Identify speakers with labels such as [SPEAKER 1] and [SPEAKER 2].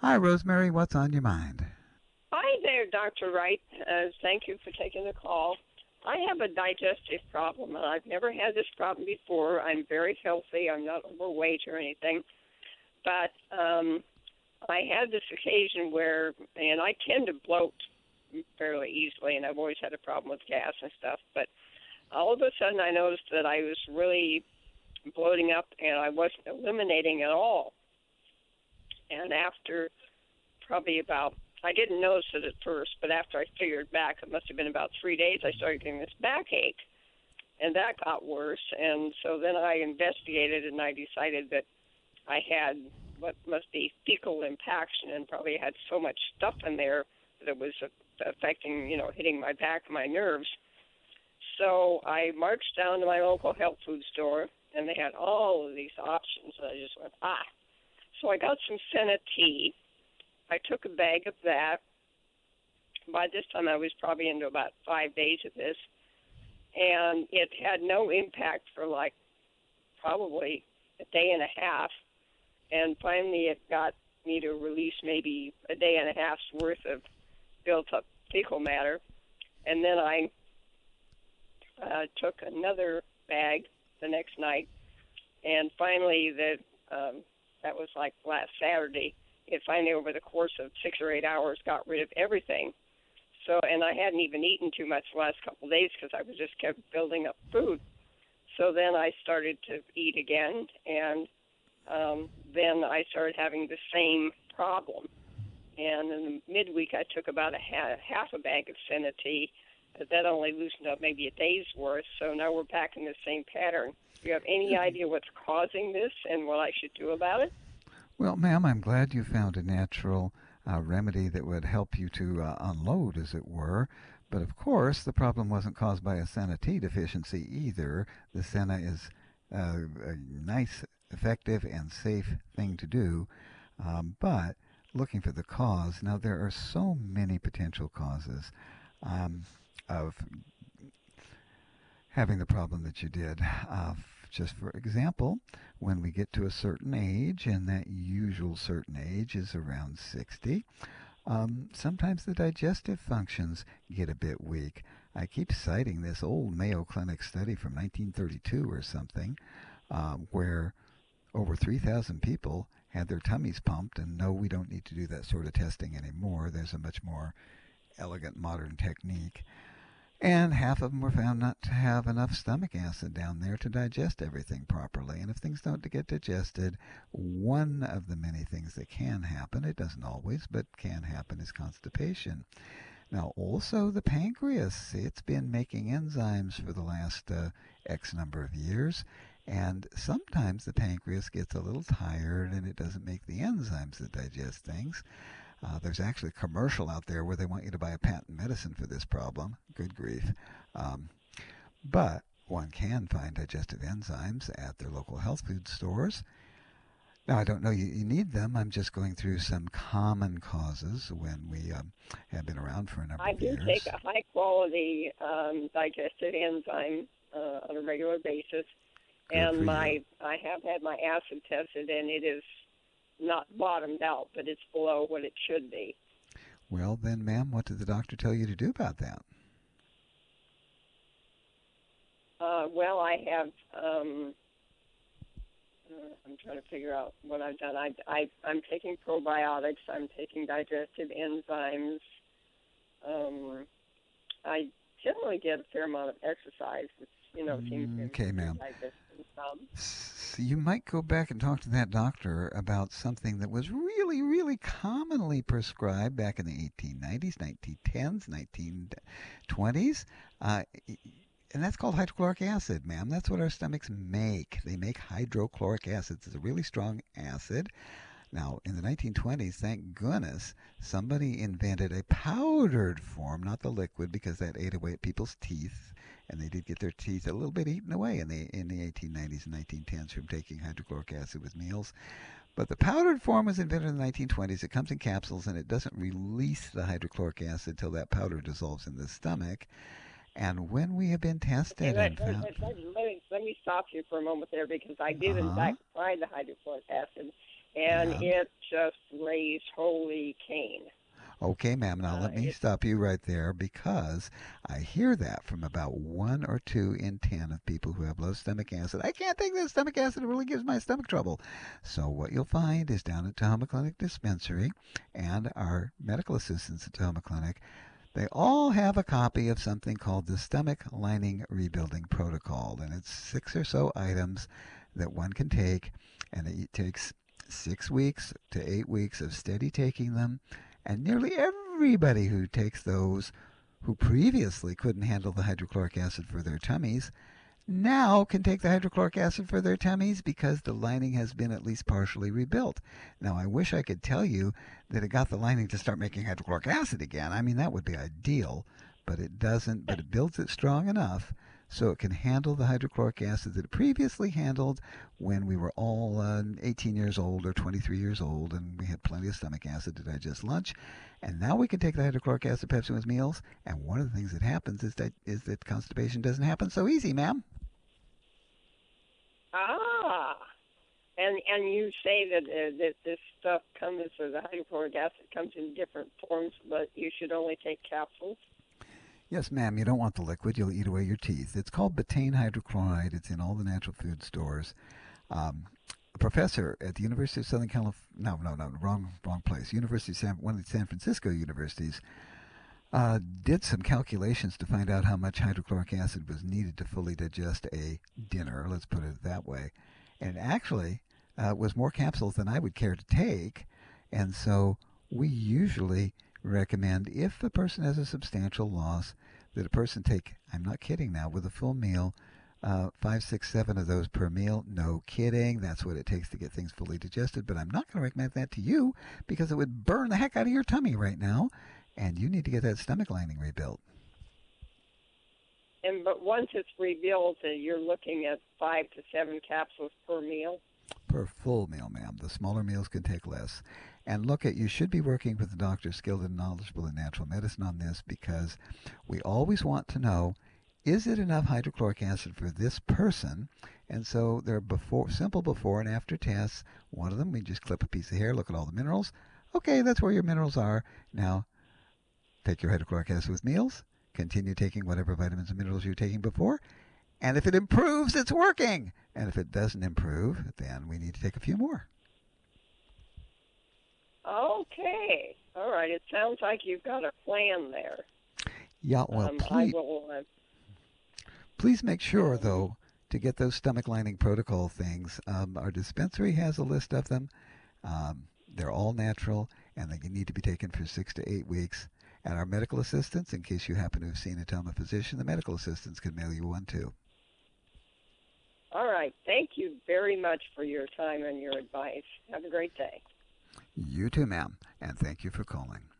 [SPEAKER 1] Hi, Rosemary. What's on your mind?
[SPEAKER 2] Hi there, Dr. Wright. Thank you for taking the call. I have a digestive problem, and I've never had this problem before. I'm very healthy. I'm not overweight or anything. But I had this occasion where, and I tend to bloat fairly easily, and I've always had a problem with gas and stuff. But all of a sudden, I noticed that I was really bloating up, and I wasn't eliminating at all. And after probably about I didn't notice it at first, but after I figured back, it must have been about 3 days, I started getting this backache. And that got worse. And so then I investigated, and I decided that I had what must be fecal impaction and probably had so much stuff in there that it was affecting, hitting my back and my nerves. So I marched down to my local health food store, and they had all of these options. And I just went, So I got some Senna tea. I took a bag of that. By this time, I was probably into about 5 days of this, and it had no impact for probably a day and a half. And finally, it got me to release maybe a day and a half's worth of built-up fecal matter. And then I took another bag the next night, and finally, that was like last Saturday. It finally, over the course of 6 or 8 hours, got rid of everything. So, and I hadn't even eaten too much the last couple of days because I was just kept building up food. So then I started to eat again, and then I started having the same problem. And in the midweek, I took about half a bag of Senna tea. That only loosened up maybe a day's worth. So now we're back in the same pattern. Do you have any idea what's causing this and what I should do about it?
[SPEAKER 1] Well, ma'am, I'm glad you found a natural remedy that would help you to unload, as it were. But of course, the problem wasn't caused by a Senna T deficiency either. The Senna is a nice, effective, and safe thing to do. But looking for the cause, now there are so many potential causes of having the problem that you did. Just for example, when we get to a certain age, and that usual certain age is around 60, sometimes the digestive functions get a bit weak. I keep citing this old Mayo Clinic study from 1932 or something, where over 3,000 people had their tummies pumped, and no, we don't need to do that sort of testing anymore. There's a much more elegant modern technique. And half of them were found not to have enough stomach acid down there to digest everything properly. And if things don't get digested, one of the many things that can happen, it doesn't always, but can happen, is constipation. Now, also the pancreas, it's been making enzymes for the last X number of years. And sometimes the pancreas gets a little tired and it doesn't make the enzymes that digest things. There's actually a commercial out there where they want you to buy a patent medicine for this problem. Good grief. Um, but one can find digestive enzymes at their local health food stores. Now, I don't know you need them. I'm just going through some common causes when we have been around for a number
[SPEAKER 2] I
[SPEAKER 1] of
[SPEAKER 2] do take
[SPEAKER 1] years.
[SPEAKER 2] a high-quality digestive enzyme on a regular basis,
[SPEAKER 1] Good for
[SPEAKER 2] and
[SPEAKER 1] you.
[SPEAKER 2] I have had my acid tested, and it is not bottomed out, but it's below what it should be.
[SPEAKER 1] Well, then, ma'am, what did the doctor tell you to do about that?
[SPEAKER 2] Well, I have. I'm trying to figure out what I've done. I'm taking probiotics. I'm taking digestive enzymes. I generally get a fair amount of exercise, which seems to
[SPEAKER 1] Okay,
[SPEAKER 2] improve
[SPEAKER 1] ma'am.
[SPEAKER 2] digestion some.
[SPEAKER 1] You might go back and talk to that doctor about something that was really, really commonly prescribed back in the 1890s, 1910s, 1920s. Uh, and that's called hydrochloric acid, ma'am. That's what our stomachs make. They make hydrochloric acid. It's a really strong acid. Now, in the 1920s, thank goodness, somebody invented a powdered form, not the liquid, because that ate away at people's teeth, and they did get their teeth a little bit eaten away in the 1890s and 1910s from taking hydrochloric acid with meals. But the powdered form was invented in the 1920s. It comes in capsules, and it doesn't release the hydrochloric acid till that powder dissolves in the stomach. And when we have been
[SPEAKER 2] Okay,
[SPEAKER 1] tested and found,
[SPEAKER 2] let me stop you for a moment there because I
[SPEAKER 1] uh
[SPEAKER 2] did in
[SPEAKER 1] huh,
[SPEAKER 2] fact try the hydrochloric acid, and
[SPEAKER 1] and
[SPEAKER 2] it just raised whole
[SPEAKER 1] Okay, ma'am. Now let me
[SPEAKER 2] It,
[SPEAKER 1] stop you right there because I hear that from about 1 or 2 in 10 of people who have low stomach acid. I can't take this stomach acid; it really gives my stomach trouble. So what you'll find is down at Tahoma Clinic Dispensary and our medical assistants at Tahoma Clinic, they all have a copy of something called the Stomach Lining Rebuilding Protocol, and it's 6 or so items that one can take, and it takes 6 weeks to 8 weeks of steady taking them. And nearly everybody who takes those who previously couldn't handle the hydrochloric acid for their tummies now can take the hydrochloric acid for their tummies because the lining has been at least partially rebuilt. Now, I wish I could tell you that it got the lining to start making hydrochloric acid again. I mean, that would be ideal, but it doesn't. But it builds it strong enough so it can handle the hydrochloric acid that it previously handled when we were all 18 years old or 23 years old and we had plenty of stomach acid to digest lunch. And now we can take the hydrochloric acid Pepsi with meals. And one of the things that happens is that constipation doesn't happen so easy, ma'am.
[SPEAKER 2] ah, and you say that this stuff comes, or the hydrochloric acid comes in different forms, but you should only take capsules.
[SPEAKER 1] Yes, ma'am. You don't want the liquid. You'll eat away your teeth. It's called betaine hydrochloride. It's in all the natural food stores. A professor at the University of Southern California, no, wrong place. University of one of the San Francisco universities did some calculations to find out how much hydrochloric acid was needed to fully digest a dinner. Let's put it that way. And actually, was more capsules than I would care to take. And so we usually recommend, if a person has a substantial loss, that a person take, I'm not kidding now, with a full meal, 5, 6, 7 of those per meal. No kidding. That's what it takes to get things fully digested. But I'm not going to recommend that to you because it would burn the heck out of your tummy right now. And you need to get that stomach lining rebuilt.
[SPEAKER 2] But once it's rebuilt, you're looking at 5 to 7 capsules per meal.
[SPEAKER 1] Per full meal, ma'am. The smaller meals can take less. And look, you should be working with a doctor skilled and knowledgeable in natural medicine on this because we always want to know, is it enough hydrochloric acid for this person? And so there are simple before and after tests. One of them, we just clip a piece of hair, look at all the minerals. Okay, that's where your minerals are. Now, take your hydrochloric acid with meals. Continue taking whatever vitamins and minerals you were taking before. And if it improves, it's working. And if it doesn't improve, then we need to take a few more.
[SPEAKER 2] Okay. All right. It sounds like you've got a plan there.
[SPEAKER 1] Yeah, well,
[SPEAKER 2] I will.
[SPEAKER 1] Please make sure, though, to get those stomach lining protocol things. Our dispensary has a list of them. They're all natural, and they need to be taken for 6 to 8 weeks. And our medical assistants, in case you happen to have seen a Tahoma physician, the medical assistants can mail you one, too.
[SPEAKER 2] All right. Thank you very much for your time and your advice. Have a great day.
[SPEAKER 1] You too, ma'am, and thank you for calling.